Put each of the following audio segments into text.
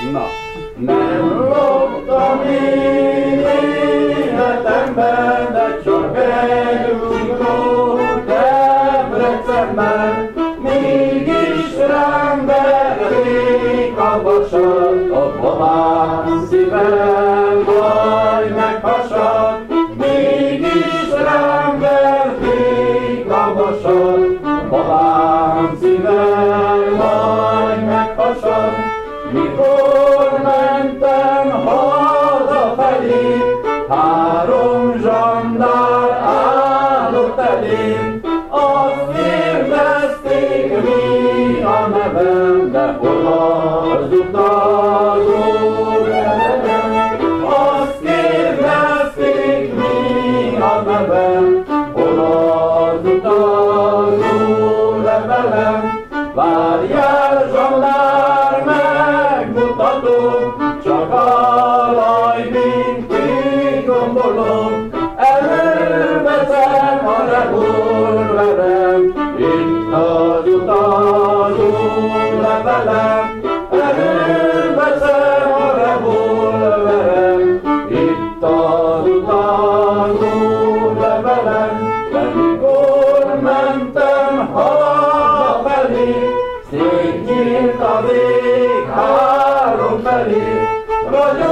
Na, nem loptam én életemben, de csak egy ugró Debrecenben, mégis rám verték a vasat, a babám szívem majd meghasad, mégis rám verték a vasat, a babám szívem majd meghasad. Mikor mentem hazafelé, 3 zsandár állott elém, azt kérdezték, mi a nevem, de hol az utazó levelem. Azt kérdezték, mi a nevem, hol az utazó levelem. Várjál, zsandár, megmutatom, csak a lajbin kigombolom. Előveszem a revolverem, itt az utazó levelem. Előveszem a revolverem, itt az utazó levelem. De mikor mentem hazafelé, szétnyílt az ég 3 felé,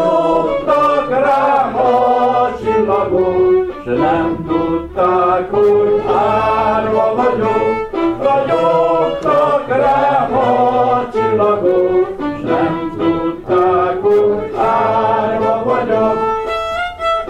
ragyogtak rám a csillagok, s nem tudták, hogy